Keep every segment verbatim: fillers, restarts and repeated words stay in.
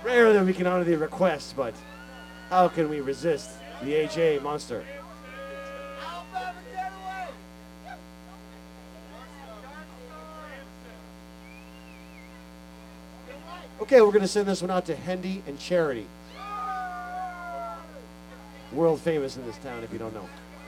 Rare that we can honor the request, but how can we resist the H A monster? Okay, we're going to send this one out to Hendy and Charity. World famous in this town, if you don't know.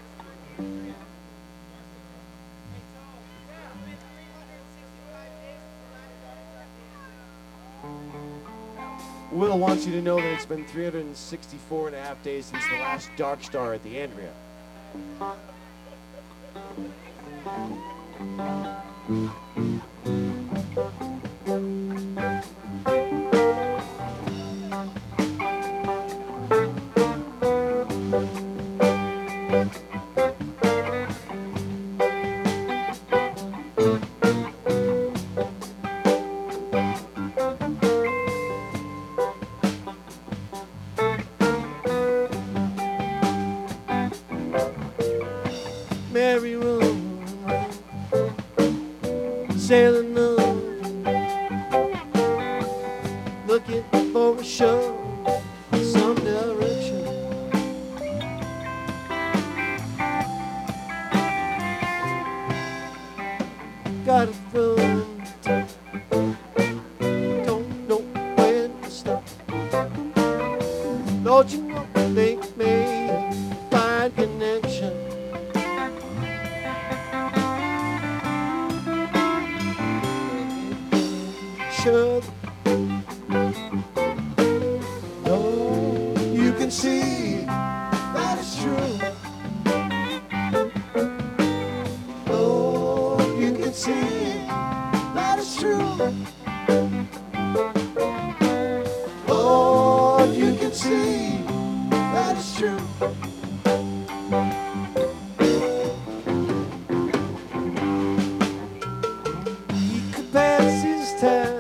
Will wants you to know that it's been three hundred sixty-four and a half days since the last Dark Star at the Andrea. Mary Room, sailing on, looking for a show, some direction. Got a feeling, don't know when to stop. Lord, you know they may find connection. Sure, no, you can see that it's true. Oh, you can see that it's true. Oh, you can see that it's true. He could pass his time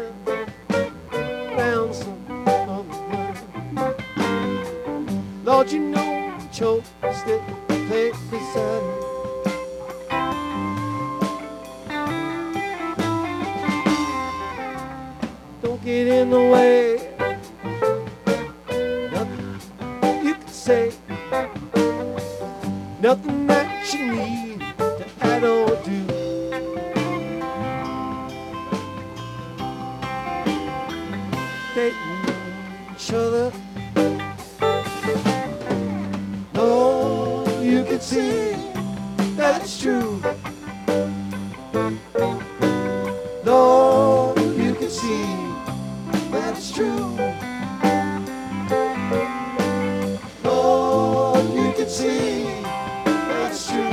Lord, you know the chose that play beside me. Don't get in the way. Nothing you can say. Nothing that you need to add or do. They know each other. You can see that it's true. Lord, you can see that it's true. Lord, you can see that it's true.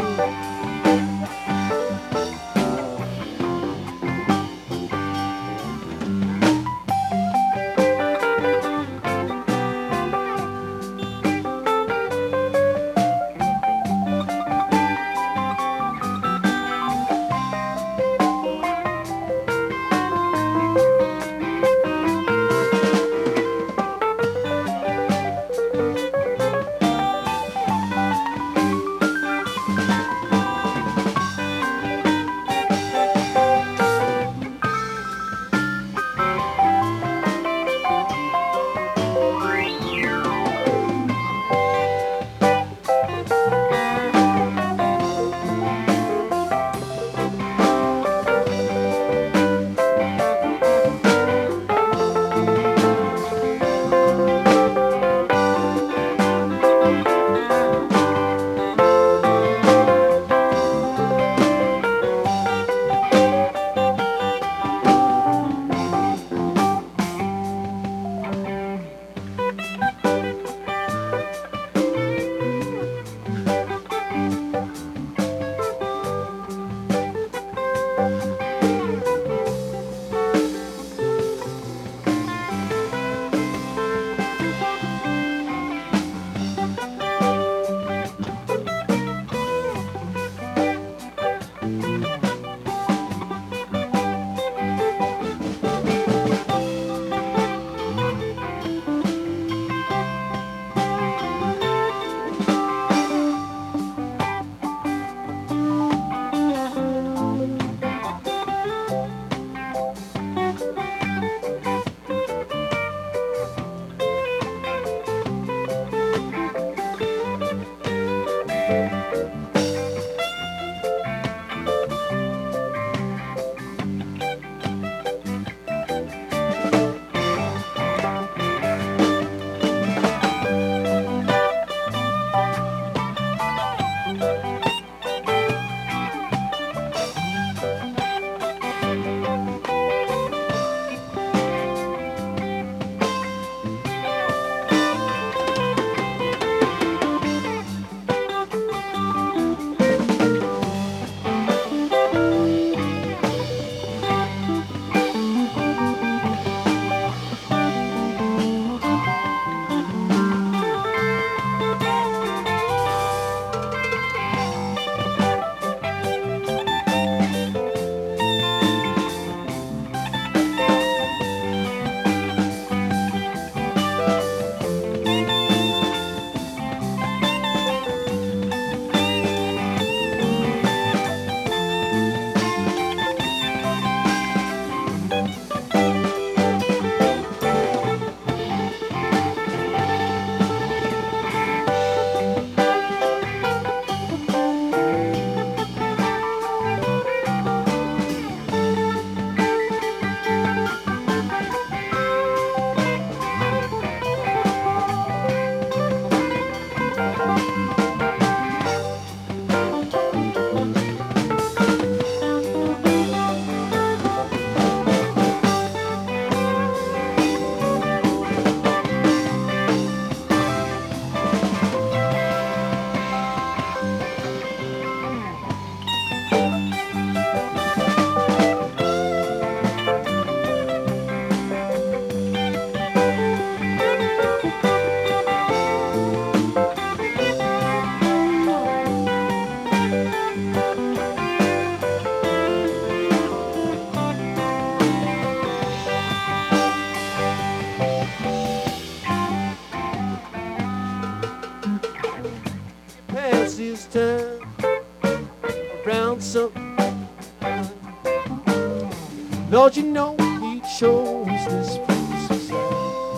'cause you know he chose this place is sad.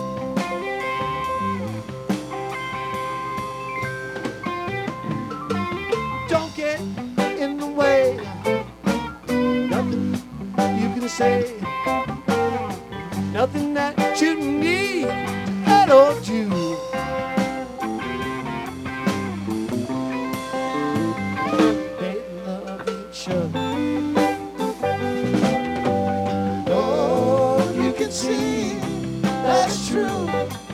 Don't get in the way, nothing you can say, nothing that you need to add or do. They love each other. Oh, you can see that's true.